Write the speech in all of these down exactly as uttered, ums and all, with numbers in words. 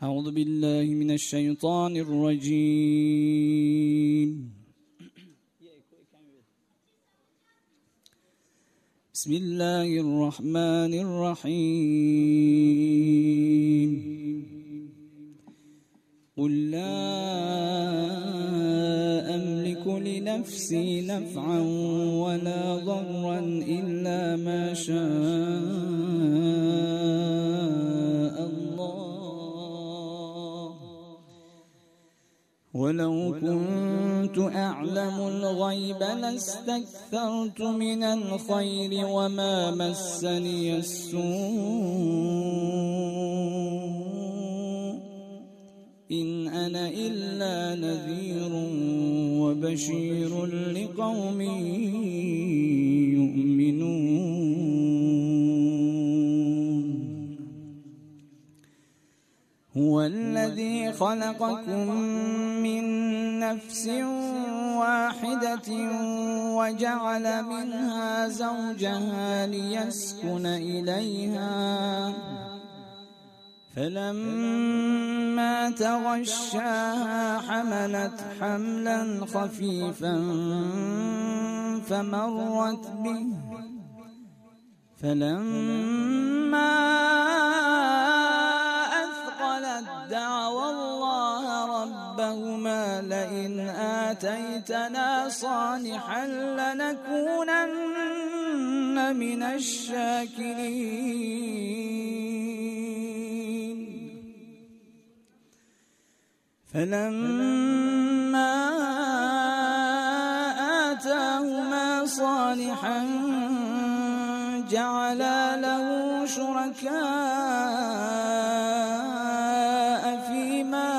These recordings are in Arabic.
أعوذ بالله من الشيطان الرجيم. بسم الله الرحمن الرحيم. قل لا أملك لنفسي نفعا ولا ضرا إلا ما شاء الله، ولو كنت أعلم الغيب لاستكثرت من الخير وما مسني السوء إن أنا إلا نذير وبشير لقوم يؤمنون. هو الذي خلقكم من نفس واحدة وجعل منها زوجها ليسكن إليها، فلما تغشاها حملت حملا خفيفا فمرت به، فلما أثقلت دعوا الله ربهما لئن آتيتنا صالحا لنكونن من الشاكرين. فلما آتاهما صالحا جعلا له شركاء فيما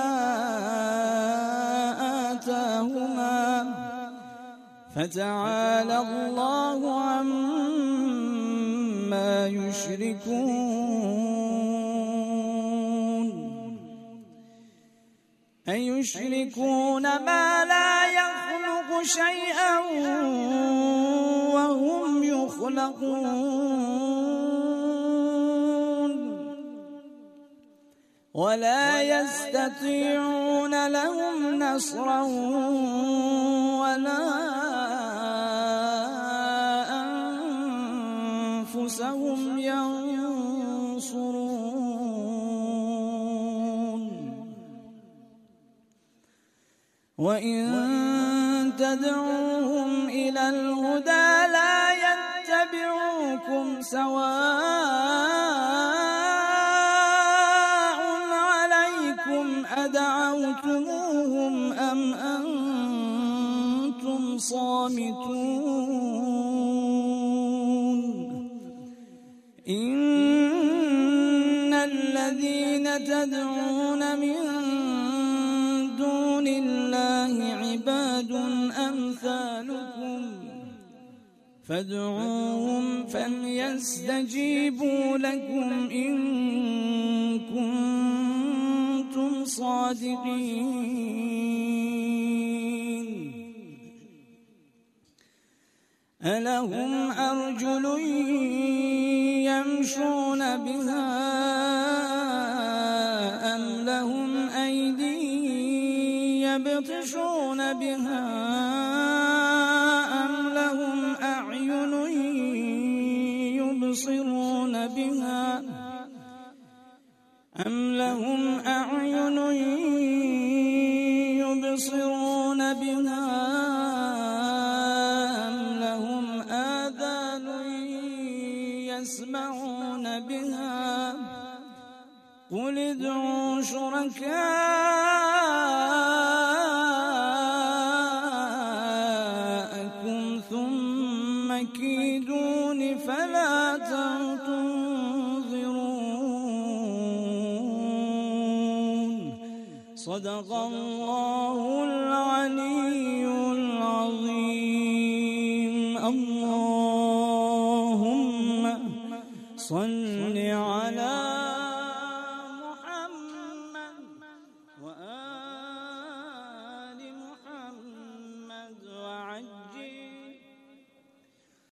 آتاهما، فتعالى الله عما يشركون. أيشركون ما لا يخلق شيئا وهم يخلقون، ولا يستطيعون لهم نصرا ولا أنفسهم ينصرون. وإن تدعوهم إلى الهدى لا يتبعوكم سواء عليكم أدعوتموهم أم أنتم صامتون. إن الذين تدعون من دون الله عباد أمثالكم فادعوهم فليستجيبوا لكم إن كنتم صادقين. ألهم أرجل يمشون بها أم لهم أيدي يبطشون بها أم لهم أعين يبصرون بها أم لهم أعين يبصرون بها أم لهم آذان يسمعون بها. قل ادعوا شركاءكم ثم كيدون فلا تنظرون. صدق الله العلي العظيم. اللهم صل على